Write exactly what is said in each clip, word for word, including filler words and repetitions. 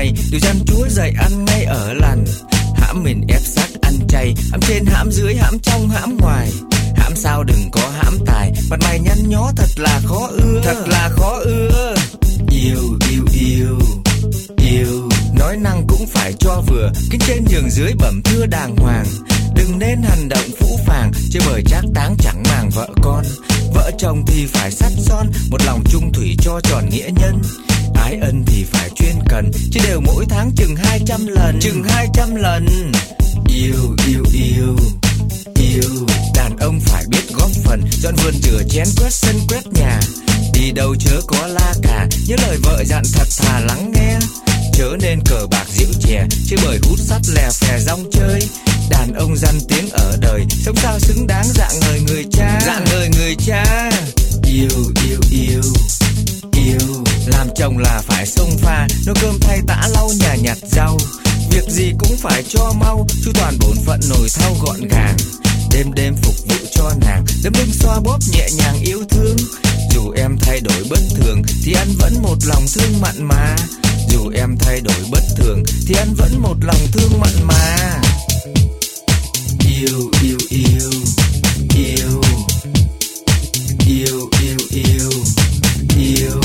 này điều răn Chúa dạy ăn ngay ở lành. Hãm mình ép xác ăn chay, hãm trên hãm dưới, hãm trong hãm ngoài. Hãm sao đừng có hãm tài, mặt mày nhăn nhó thật là khó ưa, thật là khó ưa. Yêu yêu yêu yêu, nói năng cũng phải cho vừa, kính trên nhường dưới bẩm thưa đàng hoàng. Đừng nên hành động phũ phàng, chơi bời trác táng chẳng màng vợ con. Vợ chồng thì phải sắt son, một lòng chung thủy cho tròn nghĩa nhân. Ái ân thì phải chuyên cần, chứ đều mỗi tháng chừng hai trăm lần, chừng hai trăm lần. Yêu yêu yêu yêu, đàn ông phải biết góp phần, dọn vườn rửa chén quét sân quét nhà. Đi đâu chớ có la cà, nhớ lời vợ dặn thật thà lắng nghe. Chớ nên cờ bạc rượu chè, chứ bởi hút sắt lè phè rong chơi. Đàn ông dăn tiếng ở đời, sống sao xứng đáng dạng ngời người cha, dạng ngời người cha. Yêu yêu yêu yêu, làm chồng là phải xông pha, nấu cơm thay tã lau nhà nhặt rau. Việc gì cũng phải cho mau, chu toàn bổn phận nồi thau gọn gàng. Đêm đêm phục vụ cho nàng, đấm lưng xoa bóp nhẹ nhàng yêu thương. Dù em thay đổi bất thường, thì anh vẫn một lòng thương mặn mà. Dù em thay đổi bất thường, thì anh vẫn một lòng thương mặn mà. Yêu yêu yêu yêu yêu yêu yêu yêu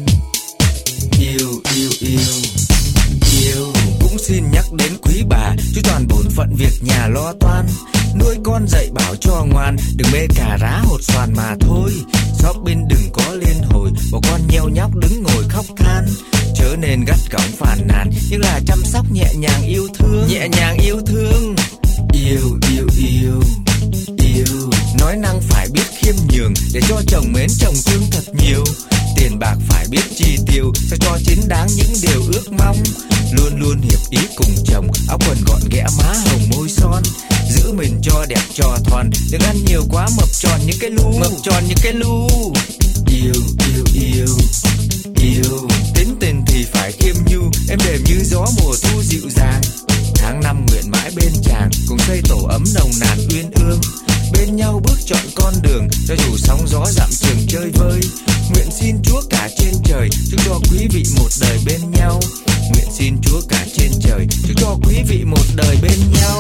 yêu yêu yêu yêu. Cũng xin nhắc đến quý bà, chú toàn bổn phận việc nhà lo toan. Nuôi con dạy bảo cho ngoan, đừng mê cà rá hột xoàn mà thôi. Shopping đừng có liên hồi, bỏ con nheo nhóc đứng ngồi khóc than. Chớ nên gắt gỏng phàn nàn, nhưng là chăm sóc nhẹ nhàng yêu thương, nhẹ nhàng yêu thương. Yêu yêu yêu yêu, nói năng phải biết khiêm nhường, để cho chồng mến chồng thương thật nhiều. Tiền bạc phải biết chi tiêu, sao cho chính đáng những điều ước mong. Luôn luôn hiệp ý cùng chồng, áo quần gọn ghẽ má hồng môi son. Giữ mình cho đẹp cho thon, đừng ăn nhiều quá mập tròn những cái lu, mập tròn những cái lu. Yêu yêu yêu yêu, tính tình thì phải khiêm nhu, em đềm như gió mùa thu dịu dàng. Tháng năm nguyện mãi bên chàng, cùng xây tổ ấm nồng nàn uyên ương. Bên nhau bước chọn con đường, cho dù sóng gió dặm trường chơi vơi. Nguyện xin Chúa cả trên trời, chúc cho quý vị một đời bên nhau. Nguyện xin Chúa cả trên trời, chúc cho quý vị một đời bên nhau.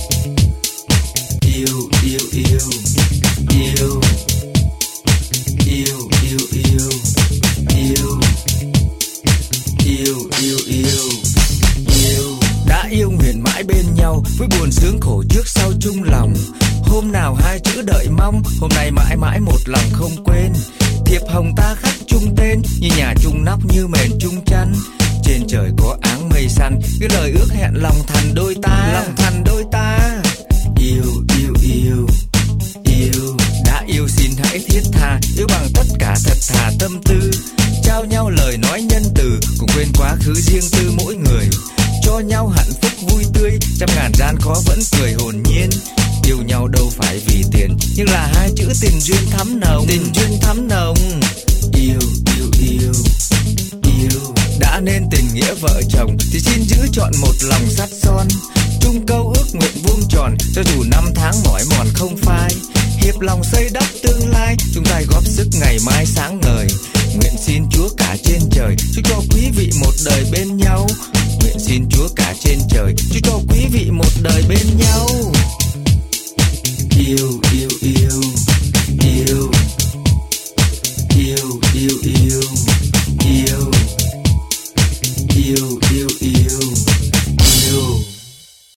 Yêu yêu yêu yêu yêu yêu yêu yêu yêu yêu yêu yêu. Đã yêu nguyện mãi bên nhau, với buồn sướng khổ trước sau chung lòng. Hôm nào hai chữ đợi mong, hôm nay mãi mãi một lòng không quên. Thiệp hồng ta khắc chung tên, như nhà chung nóc như mền chung chăn. Trên trời có áng mây xanh, cái lời ước hẹn lòng thành đôi ta, lòng thành đôi ta. Yêu yêu yêu yêu, đã yêu xin hãy thiết tha, yêu bằng tất cả thật thà tâm tư. Trao nhau lời nói nhân từ, cùng quên quá khứ riêng tư mỗi người. Cho nhau hạnh phúc vui tươi, trăm ngàn gian khó vẫn cười hồn nhiên. Yêu nhau đâu phải vì tiền, nhưng là hai chữ tình duyên thắm nồng, tình duyên thắm nồng. Yêu yêu yêu yêu, đã nên tình nghĩa vợ chồng, thì xin giữ chọn một lòng sắt son. Chung câu ước nguyện vuông tròn, cho dù năm tháng mỏi mòn không phai. Hiệp lòng xây đắp tương lai, chúng ta góp sức ngày mai sáng ngời. Nguyện xin Chúa cả trên trời, chúc cho quý vị một đời bên nhau. Nguyện xin Chúa cả trên trời, chúc cho quý vị một đời bên nhau.